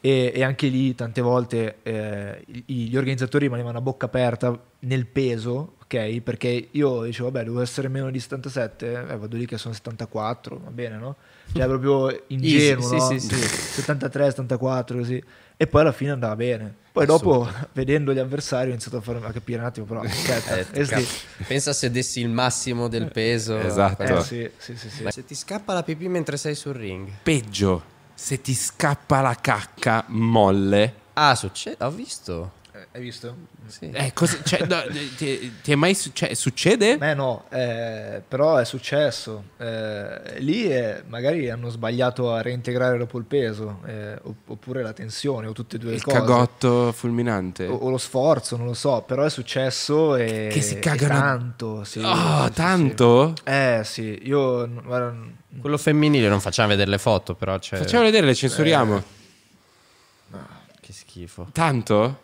e, e anche lì tante volte eh, gli gli organizzatori rimanevano a bocca aperta nel peso, ok? Perché io dicevo, vabbè, devo essere meno di settantasette, eh, vado lì che sono settantaquattro, va bene, no? Cioè proprio ingenuo, Easy, no? sì, sì, sì. settantatré, settantaquattro, così. E poi alla fine andava bene. Poi dopo, vedendo gli avversari, ho iniziato a, fare, a capire un attimo, però aspetta, Eh, eh, sì. cap- Pensa se dessi il massimo del peso. Esatto. Eh, sì, sì, sì, sì. Se ti scappa la pipì mentre sei sul ring. Peggio, se ti scappa la cacca molle. Ah, succede. Ho visto. Eh, hai visto? Sì. Eh, cosa- cioè, no, ti, ti è mai su- cioè, succede? Beh no, eh, però è successo. Eh, lì eh, magari hanno sbagliato a reintegrare dopo il peso, eh, opp- oppure la tensione, o tutte e due le Il cose. cagotto fulminante. O, o lo sforzo, non lo so, però è successo e, Che si e cagano- tanto. Sì, Oh, sì, sì, tanto? sì. Eh sì, io... guarda, Quello femminile non facciamo vedere le foto, però c'è. Facciamo vedere, le censuriamo. Che schifo. Tanto?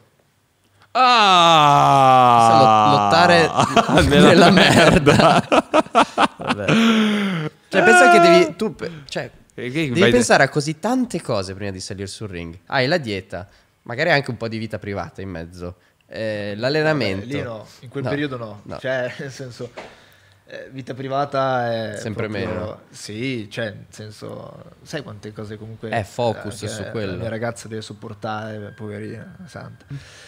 Ah! Lottare nella merda. Vabbè. Cioè, pensa che devi. Tu. Cioè, Che- che- devi vai- pensare a così tante cose prima di salire sul ring. Hai la dieta, magari anche un po' di vita privata in mezzo. eh, l'allenamento. Vabbè, lì no, in quel No, periodo no. no. Cioè, nel senso, eh, vita privata è Sempre proprio- meno. Sì, cioè, nel senso, sai quante cose comunque... Eh, focus anche su La quello. mia ragazza deve sopportare, poverina, santa.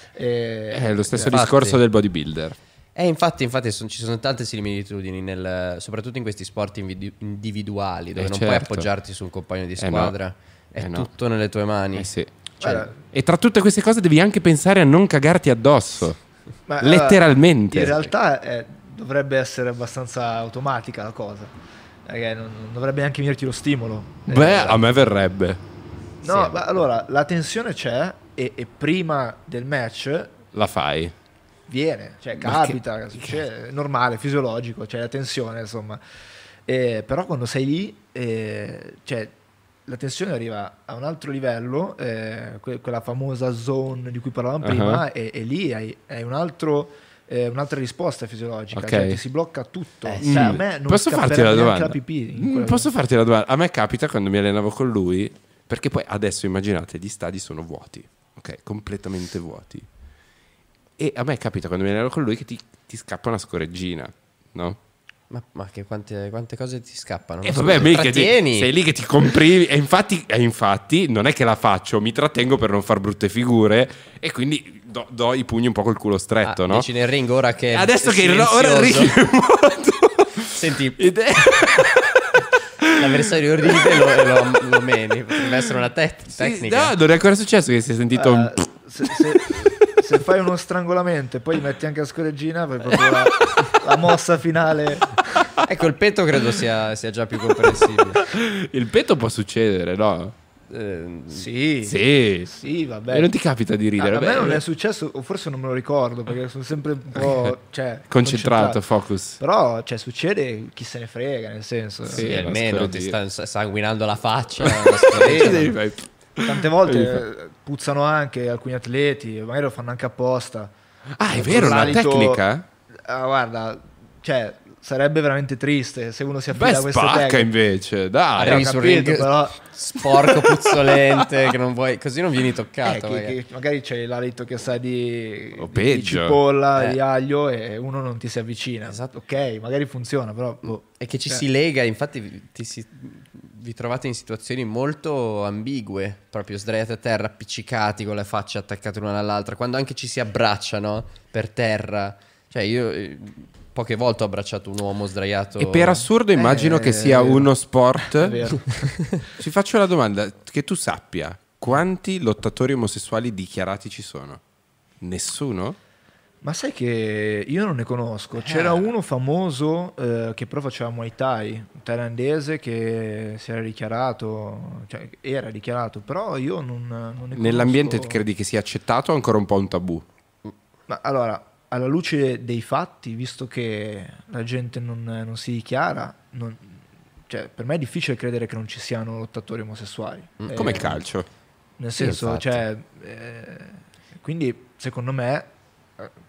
E- È lo stesso Infatti. discorso del bodybuilder. Eh, infatti, infatti son- ci sono tante similitudini, nel, soprattutto in questi sport invidi- individuali, dove Eh, non certo. puoi appoggiarti su un compagno di Eh, no. squadra. È Eh, no. tutto nelle tue mani. Eh sì. Cioè, Guarda, E tra tutte queste cose devi anche pensare a non cagarti addosso. ma, Letteralmente. allora, in realtà eh, dovrebbe essere abbastanza automatica la cosa, perché non, non dovrebbe neanche venirti lo stimolo. Eh, Beh, a me verrebbe. No, Sì. ma allora, la tensione c'è e, e prima del match La fai. viene, cioè Ma capita, succede, è normale, fisiologico, c'è la tensione, insomma. Eh, però quando sei lì, eh, cioè, la tensione arriva a un altro livello, eh, que- quella famosa zone di cui parlavamo prima, Uh-huh. e, e lì hai, hai un altro, eh, un'altra risposta fisiologica, Ok. cioè ti si blocca tutto. Eh, Cioè, a me non Posso farti scapperebbe la neanche domanda? la pipì in Mm, quella- Posso farti la domanda? A me capita quando mi allenavo con lui, perché poi adesso immaginate gli stadi sono vuoti, ok? Completamente vuoti. E a me capita quando mi alleno con lui che ti, ti scappa una scoreggina, no? Ma, ma che quante, quante cose ti scappano? E Non vabbè, so, mica ti- trattieni. sei lì che ti comprivi. E infatti, e infatti, non è che la faccio, mi trattengo per non far brutte figure. E quindi do, do i pugni un po' col culo stretto, Ah, no? dici nel ring ora che E è adesso che no, ora il silenzioso. ring è morto. Senti, Ed è- l'avversario ride e lo, e lo, lo meni. Potrebbe essere una te- Sì, tecnica. no, non è ancora successo che si è sentito un. Eh, se, se- se fai uno strangolamento e poi gli metti anche la scoreggina, fai proprio la, la mossa finale. Ecco, il petto credo sia, sia già più comprensibile. Il petto può succedere, no? Eh, Sì, Sì. sì, vabbè. E non ti capita di A, ridere? a me Beh, non è successo, o forse non me lo ricordo, perché sono sempre un po' cioè, concentrato, focus. Però, cioè, succede, chi se ne frega, nel senso. Sì, sì, la almeno ti scoreggina. sta sanguinando la faccia. la Sì, scoreggina. devi fare- Tante volte eh, puzzano anche alcuni atleti, magari lo fanno anche apposta. Ah, è vero, una L'alito- tecnica? Ah, guarda, cioè, sarebbe veramente triste se uno si affida Beh, a queste spacca tecniche. invece, dai. Arrivi ho sul capito, ring però- sporco, puzzolente, che non vuoi, così non vieni Eh, toccato. che, magari. che magari c'è l'alito che sa di, O di- peggio. di cipolla, Eh. di aglio e uno non ti si avvicina. Esatto. Ok, magari funziona, però boh. E che ci Cioè, si lega, infatti vi- ti si- vi trovate in situazioni molto ambigue, proprio sdraiati a terra, appiccicati con le facce attaccate l'una all'altra, quando anche ci si abbracciano per terra. Cioè io eh, poche volte ho abbracciato un uomo sdraiato. E per assurdo immagino Eh, che sia è vero. uno sport. È vero. Ci faccio la domanda, che tu sappia, quanti lottatori omosessuali dichiarati ci sono? Nessuno? Ma sai che io non ne conosco. C'era uno famoso eh, che però faceva Muay Thai, un thailandese che si era dichiarato, cioè era dichiarato, però io non, non ne conosco. Nell'ambiente credi che sia accettato o ancora un po' un tabù? Ma allora, alla luce dei fatti, visto che la gente non, non si dichiara, non- cioè, per me è difficile credere che non ci siano lottatori omosessuali. Eh, Come il calcio. Nel Sì, senso, infatti. cioè, eh, quindi secondo me, eh,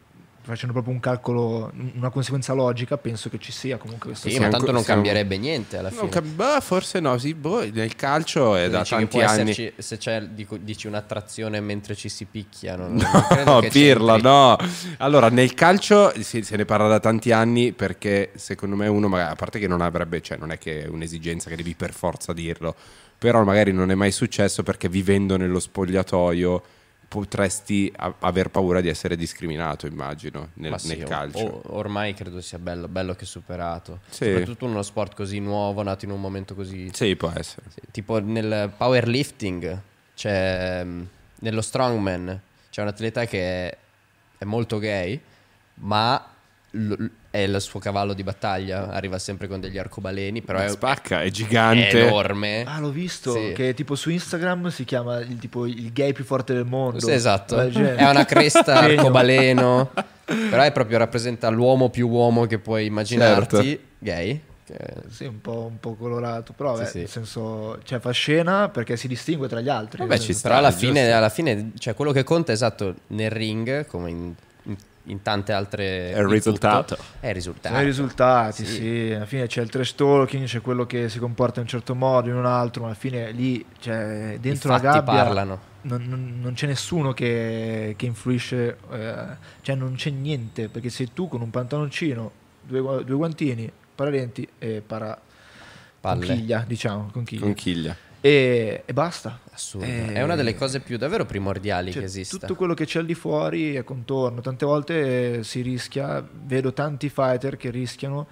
facendo proprio un calcolo, una conseguenza logica, penso che ci sia comunque questo. Sì, Sì, ma anco- tanto non siamo- cambierebbe niente alla fine. Non cap- bah, forse no, sì, boh, nel calcio è da Dici che tanti può anni. esserci- se c'è dico- dici un'attrazione mentre ci si picchiano. Non, No, non credo che Pirla, c'entri. no. Allora, nel calcio si- se ne parla da tanti anni perché secondo me uno, magari, a parte che non avrebbe, cioè non è che è un'esigenza che devi per forza dirlo, però magari non è mai successo perché vivendo nello spogliatoio potresti a- aver paura di essere discriminato, immagino, nel, Ma sì, nel o- calcio. o- ormai credo sia bello, bello che superato. Sì. Soprattutto in uno sport così nuovo, nato in un momento così. Sì, può essere. Sì, tipo nel powerlifting, c'è mm, nello strongman, c'è un atleta che è, è molto gay, ma l- è il suo cavallo di battaglia. Arriva sempre con degli arcobaleni, però Ma è, spacca, è è gigante. enorme. Ah, l'ho visto, Sì. che tipo su Instagram si chiama il, tipo, il gay più forte del mondo. Sì, esatto, Del genere. è una cresta Genio. arcobaleno, però è proprio rappresenta l'uomo più uomo che puoi immaginarti, Certo. gay. che- Sì, un po', un po' colorato, però Sì, beh, sì. nel senso, cioè fa scena perché si distingue tra gli altri. Vabbè, nel ci senso- sta. Però alla giusto. fine, alla fine, cioè quello che conta, esatto, nel ring, come in, in- in tante altre... È il in risultato. tutto, È il risultato. Sono i risultati, Sì. sì. Alla fine c'è il trash talking, c'è quello che si comporta in un certo modo, in un altro, ma alla fine lì, cioè, dentro la fatti gabbia parlano. Non, non- non c'è nessuno che, che influisce, eh, cioè non c'è niente, perché sei tu con un pantaloncino, due, gua- due guantini, paradenti e para Palle. conchiglia, diciamo, conchiglia. Conchiglia. E, e basta. Assurdo. Eh, È una delle cose più davvero primordiali Cioè, che esista. tutto quello che c'è al di fuori è contorno. Tante volte eh, si rischia, vedo tanti fighter che rischiano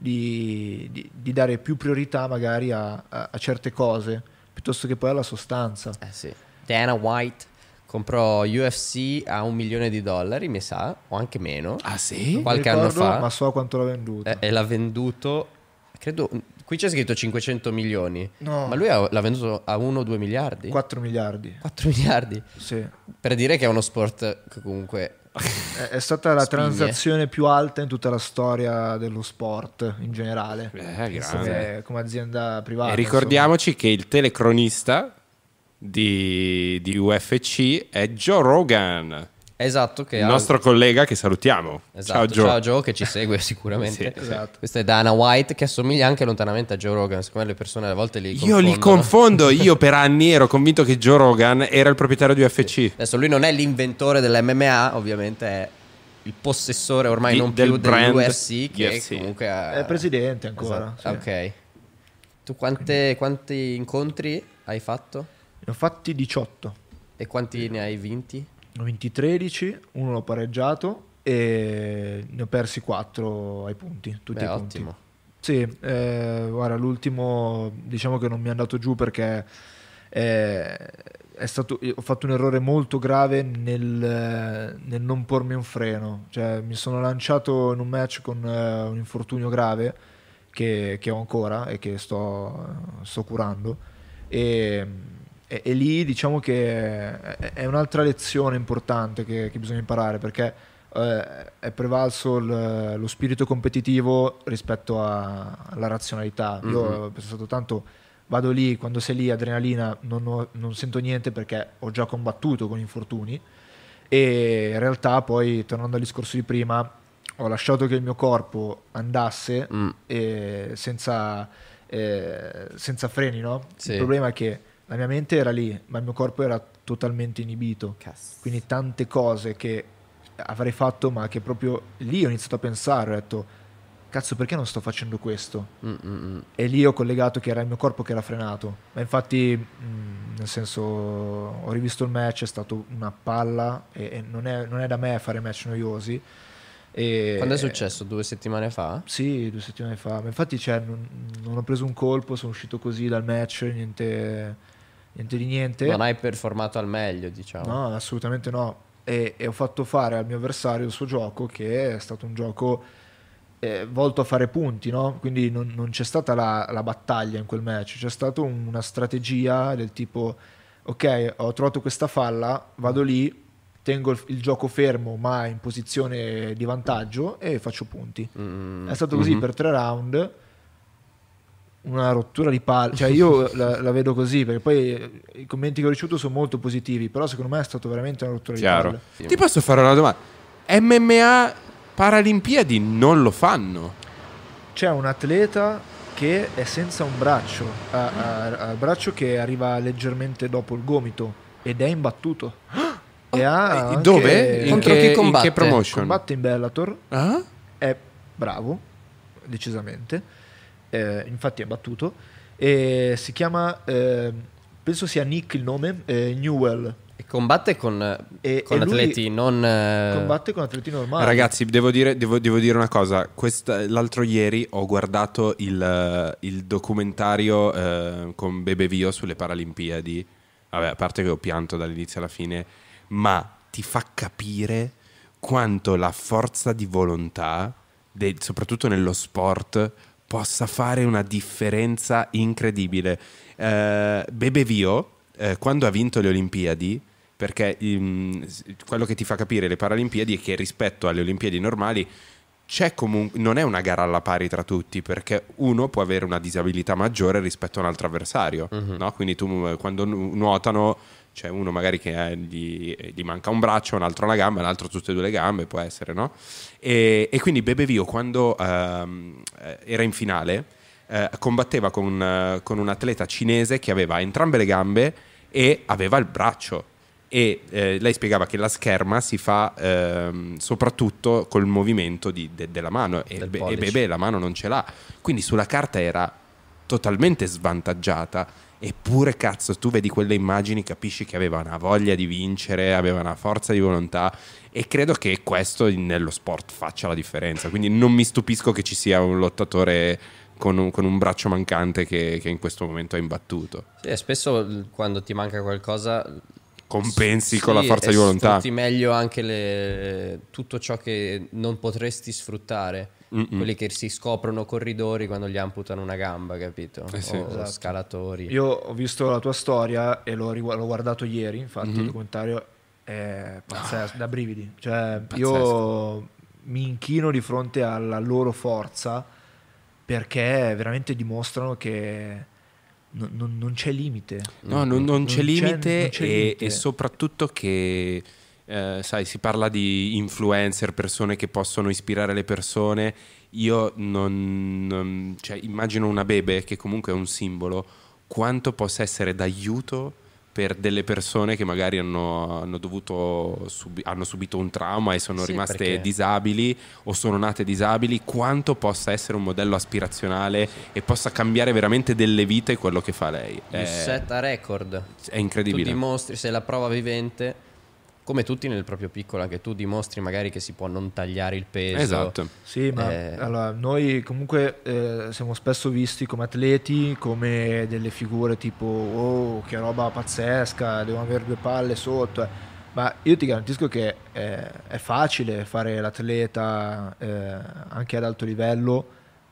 di, di- di dare più priorità magari a, a- a certe cose piuttosto che poi alla sostanza. Eh sì. Dana White comprò U F C a un milione di dollari, mi sa, o anche meno. Ah sì? Qualche Non anno ricordo, fa. ma so quanto l'ha venduto. E, e l'ha venduto, credo, qui c'è scritto cinquecento milioni. No. Ma lui ha- l'ha venduto a uno o due miliardi? quattro miliardi. quattro miliardi. Sì. Per dire che è uno sport che comunque... È, è stata la Spigne. transazione più alta in tutta la storia dello sport in generale. Eh, grande. come, come azienda privata. E ricordiamoci che il telecronista di, di U F C è Joe Rogan, Esatto, che il ha- nostro collega che salutiamo. Esatto, Ciao Joe. ciao Joe che ci segue sicuramente. Sì, esatto. Questa è Dana White che assomiglia anche lontanamente a Joe Rogan. Secondo me le persone a volte li Io confondono. li confondo, io per anni ero convinto che Joe Rogan era il proprietario di U F C. Adesso lui non è l'inventore dell'M M A, ovviamente è il possessore ormai Di- non del più brand dell'U F C che U F C. comunque ha... È presidente ancora. Esatto. sì. Ok. Tu quante- quanti incontri hai fatto? Ne ho fatti diciotto. E quanti ne hai vinti? Ne ho vinti tredici, uno l'ho pareggiato e ne ho persi quattro ai punti, tutti Beh, ai punti. ottimo. Sì, eh, guarda, l'ultimo diciamo che non mi è andato giù perché eh, è stato, ho fatto un errore molto grave nel, nel non pormi un freno. Cioè, mi sono lanciato in un match con eh, un infortunio grave che, che ho ancora e che sto, sto curando. E, e, e lì diciamo che è, è un'altra lezione importante che, che bisogna imparare perché eh, è prevalso il- lo spirito competitivo rispetto a- alla razionalità. Io ho pensato tanto, vado lì, quando sei lì, adrenalina, non, ho- non sento niente perché ho già combattuto con infortuni e in realtà poi, tornando al discorso di prima, ho lasciato che il mio corpo andasse Mm. e senza, eh, senza freni, no? Sì. Il problema è che la mia mente era lì, ma il mio corpo era totalmente inibito. Cazzo. Quindi tante cose che avrei fatto, ma che proprio lì ho iniziato a pensare, ho detto, cazzo, perché non sto facendo questo? Mm, mm, mm. E lì ho collegato che era il mio corpo che era frenato. Ma infatti, mh, nel senso, ho rivisto il match, è stato una palla e, e non, è, non è da me fare match noiosi. E, Quando è successo? Due settimane fa? Sì, due settimane fa. Ma infatti cioè, non, non ho preso un colpo, sono uscito così dal match, niente, niente di niente. Non hai performato al meglio, diciamo. No, assolutamente no. E, e ho fatto fare al mio avversario il suo gioco, che è stato un gioco eh, volto a fare punti, no? Quindi non, non c'è stata la, la battaglia in quel match, c'è stata un- una strategia del tipo, ok, ho trovato questa falla, vado lì, tengo il, il gioco fermo ma in posizione di vantaggio e faccio punti. Mm. È stato così per tre round, una rottura di palle, cioè io la, la vedo così perché poi eh, i commenti che ho ricevuto sono molto positivi, però secondo me è stato veramente una rottura Chiaro. di palle. Ti posso fare una domanda? M M A Paralimpiadi non lo fanno. C'è un atleta che è senza un braccio, ha, ha, ha il braccio che arriva leggermente dopo il gomito ed è imbattuto. E ha anche- Dove? In Contro che, chi in combatte? che promotion? combatte in Bellator, Ah? è bravo, decisamente, eh, infatti è battuto, e si chiama, eh, penso sia Nick il nome, eh, Newell, E combatte con, E- con e lui atleti non... eh, combatte con atleti normali. Ragazzi, devo dire, devo, devo dire una cosa. Questa- l'altro ieri ho guardato il, il documentario eh, con Bebe Vio sulle Paralimpiadi. Vabbè, a parte che ho pianto dall'inizio alla fine, ma ti fa capire quanto la forza di volontà, de- soprattutto nello sport, possa fare una differenza incredibile. Eh, Bebe Vio, eh, quando ha vinto le Olimpiadi, perché ehm, s- quello che ti fa capire le Paralimpiadi è che rispetto alle Olimpiadi normali c'è comunque, non è una gara alla pari tra tutti, perché uno può avere una disabilità maggiore rispetto a un altro avversario, no? Quindi tu eh, quando nu- nuotano c'è uno magari che eh, gli, gli manca un braccio, un altro una gamba, un altro tutte e due le gambe, può essere, no? E, e quindi Bebe Vio quando ehm, eh, era in finale eh, combatteva con, eh, con un atleta cinese che aveva entrambe le gambe e aveva il braccio. E eh, lei spiegava che la scherma si fa ehm, soprattutto col movimento di- de- della mano e, Del Be- e pollice. Bebe la mano non ce l'ha, quindi sulla carta era totalmente svantaggiata, eppure cazzo tu vedi quelle immagini, capisci che aveva una voglia di vincere, aveva una forza di volontà, e credo che questo in- nello sport faccia la differenza, quindi non mi stupisco che ci sia un lottatore con un, con un braccio mancante che, che in questo momento è imbattuto. sì, e spesso l- quando ti manca qualcosa Compensi sì, con la forza e di volontà. sfrutti meglio anche le- tutto ciò che non potresti sfruttare. Mm-mm. Quelli che si scoprono corridori quando gli amputano una gamba, capito? Eh sì. O Esatto. scalatori. Io ho visto la tua storia e l'ho, rigu- l'ho guardato ieri, infatti Mhm. il documentario è pazzesco, da brividi. Cioè, Pazzesco. io mi inchino di fronte alla loro forza perché veramente dimostrano che non, non- non c'è limite. No, non, non c'è limite, non c'è e, limite. e soprattutto che, eh, sai, si parla di influencer, persone che possono ispirare le persone. Io non, non- cioè, immagino una Bebe che comunque è un simbolo, quanto possa essere d'aiuto per delle persone che magari hanno, hanno dovuto subi- hanno subito un trauma e sono Sì, rimaste perché- disabili o sono nate disabili, quanto possa essere un modello aspirazionale e possa cambiare veramente delle vite quello che fa lei. Il È, set a record. è Tu incredibile. dimostri, sei la prova vivente, come tutti nel proprio piccolo, anche tu dimostri magari che si può non tagliare il peso. Esatto. Sì, ma Eh. allora, noi comunque eh, siamo spesso visti come atleti, come delle figure tipo oh, che roba pazzesca, devono avere due palle sotto. eh. Ma io ti garantisco che eh, è facile fare l'atleta eh, anche ad alto livello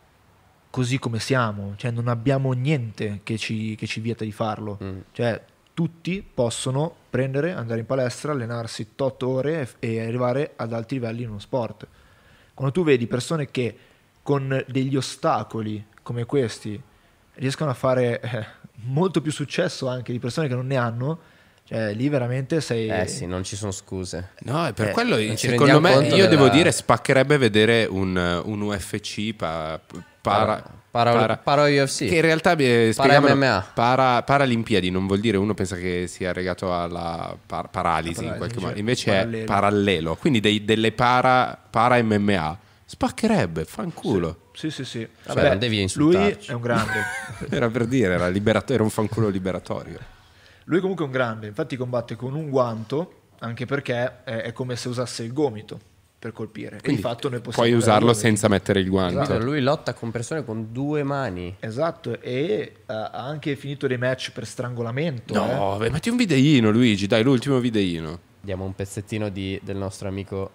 così come siamo, cioè non abbiamo niente che ci, che ci vieta di farlo. Mm. Cioè tutti possono prendere, andare in palestra, allenarsi otto ore e, e arrivare ad alti livelli in uno sport. Quando tu vedi persone che con degli ostacoli come questi riescono a fare eh, molto più successo anche di persone che non ne hanno, cioè lì veramente sei... Eh sì, non ci sono scuse. No, e per Eh, quello non ci secondo rendiamo me conto io della- devo dire spaccherebbe vedere un, un U F C pa- para, Para- para U F C. che in realtà eh, Para spiegavano- M M A. para, Paralimpiadi non vuol dire, uno pensa che sia legato alla par- paralisi in Paralisi, qualche cioè, modo, invece parallelo. è parallelo, quindi dei- delle para, para M M A spaccherebbe, fanculo. Sì, sì, sì. Vabbè, non devi lui insultarci. è un grande. Era per dire, era, liberato- era un fanculo liberatorio. Lui comunque è un grande, infatti combatte con un guanto, anche perché è, è come se usasse il gomito per colpire. e Quindi di fatto noi possiamo puoi usarlo usarlo senza mettere il guanto. Capito? Lui lotta con persone con due mani. Esatto, e uh, ha anche finito dei match per strangolamento. No, eh. beh, metti un videino, Luigi, dai, l'ultimo videino. Diamo un pezzettino di- del nostro amico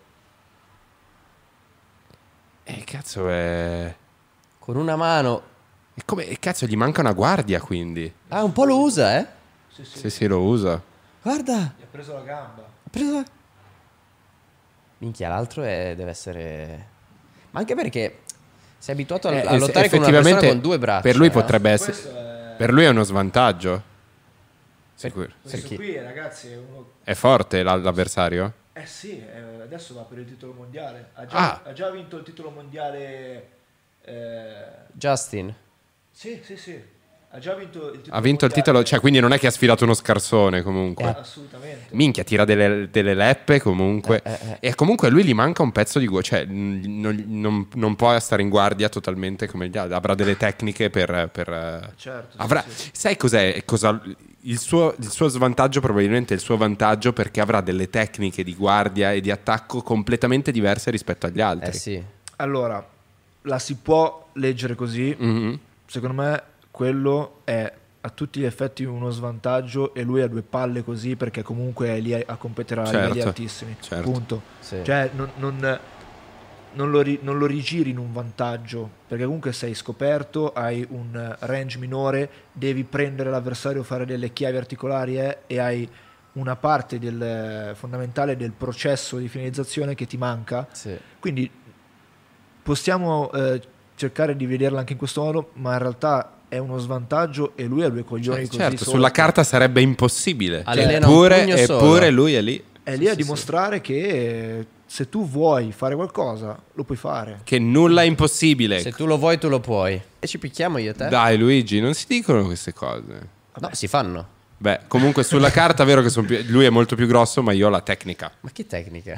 Eh, cazzo, è... con una mano. E come, e cazzo, gli manca una guardia, quindi. Ah, un po' lo usa, eh? Sì, sì. Se si lo usa. Guarda, Gli ha preso la gamba. ha preso... Minchia, l'altro è- deve essere... Ma anche perché sei abituato a, Eh, a lottare con una persona con due braccia. per lui eh? potrebbe essere... Questo è... Per lui è uno svantaggio. Sicuro. Questo chi? qui, ragazzi, è uno... È forte la- l'avversario? Eh sì, eh, adesso va per il titolo mondiale. Ha già, Ah. ha già vinto il titolo mondiale. eh, Justin. Sì, sì, sì. Ha già vinto il titolo Ha vinto il mondiale. titolo, cioè quindi non è che ha sfidato uno scarsone comunque. Eh, assolutamente. Minchia, tira delle, delle leppe comunque. Eh, eh, E comunque a lui gli manca un pezzo di... gu- Cioè, mh, non, non- non può stare in guardia totalmente come gli altri. Avrà delle tecniche per... per, eh, Certo, sì, avrà, sì. Sai cos'è? Cosa, il, suo, il suo svantaggio probabilmente è il suo vantaggio perché avrà delle tecniche di guardia e di attacco completamente diverse rispetto agli altri. Eh sì. Allora, la si può leggere così. Mhm. Secondo me quello è a tutti gli effetti uno svantaggio e lui ha due palle così perché comunque è lì a a competere a Certo, livelli altissimi. certo. Punto. Sì. Cioè non, non- non lo ri- non lo rigiri in un vantaggio perché comunque sei scoperto, hai un range minore, devi prendere l'avversario, fare delle chiavi articolari eh, e hai una parte del, fondamentale del processo di finalizzazione che ti manca. Sì. Quindi possiamo eh, cercare di vederla anche in questo modo, ma in realtà è uno svantaggio e lui ha due coglioni Cioè, così certo, sotto. sulla carta sarebbe impossibile. Allena un eppure, pugno solo. eppure lui è lì. È lì a dimostrare che eh, se tu vuoi fare qualcosa, lo puoi fare. Che nulla è impossibile. Se tu lo vuoi, tu lo puoi. E ci picchiamo io e te? Dai Luigi, non si dicono queste cose. No, si fanno. Beh, comunque sulla carta è vero che son più- lui è molto più grosso, ma io ho la tecnica. Ma che tecnica?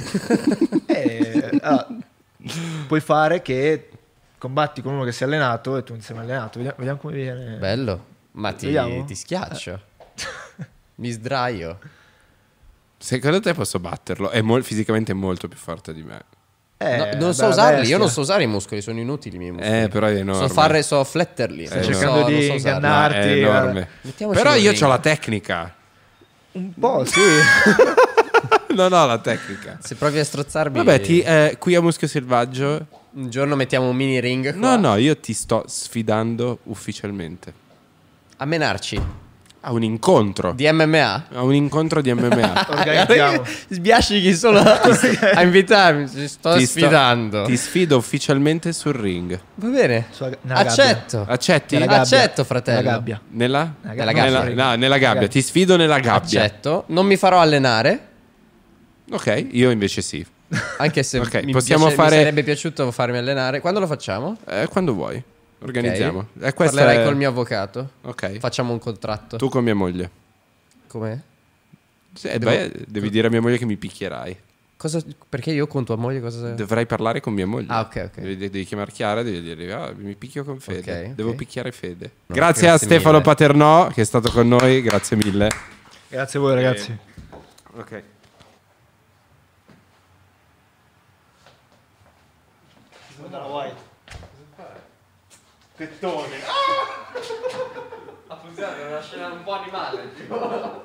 E, allora, puoi fare che combatti con uno che si è allenato e tu non sei mai allenato. Vediamo, vediamo come viene. Bello. Ma ti, Vediamo? ti schiaccio. Mi sdraio. Secondo te posso batterlo? È mol- fisicamente molto più forte di me. Eh, No, non so bella usarli. bestia. Io non so usare i muscoli, sono inutili i miei muscoli. Eh, però è enorme. So fare, so fletterli. Stai non so- cercando di non so usarli. ingannar- No, è Arti, enorme. Mettiamoci Però nel io ring. ho la tecnica. Un po', sì. Non ho la tecnica. Se provi a strozzarmi. Vabbè, ti- eh, qui a Muschio Selvaggio. Un giorno mettiamo un mini ring. No, qua. no, io ti sto sfidando ufficialmente. A menarci. A un incontro. Di M M A. A un incontro di M M A. Organizziamo. Sbiascichi solo a invitarmi. Ci sto Ti sto- sfidando. Ti sfido ufficialmente sul ring. Va bene. Sulla- nella gabbia. Accetto. Accetti? Nella gabbia. Accetto, fratello. Nella gabbia. Nella? Nella Nella gabbia. gabbia. Nella, no, nella gabbia. gabbia. Ti sfido nella gabbia. Accetto. Non mi farò allenare. Ok, io invece sì. Anche se Ok, mi, possiamo piace- fare- mi sarebbe piaciuto farmi allenare. Quando lo facciamo? Eh, quando vuoi. Organizziamo. Ok. Eh, questa Parlerai è- col mio avvocato. Ok. Facciamo un contratto. Tu con mia moglie. Com'è? Sì, Devo- beh, devi dire a mia moglie che mi picchierai. Cosa, perché io con tua moglie cosa... Dovrai parlare con mia moglie. Ah, ok, ok. Devi, devi chiamare Chiara e devi dire ah, mi picchio con Fede. Ok, ok. Devo picchiare Fede. No, grazie, a grazie Stefano mille. Paternò che è stato con noi, grazie mille. Grazie a voi ragazzi. Ok. Ha funzionato, è una scena un po' animale.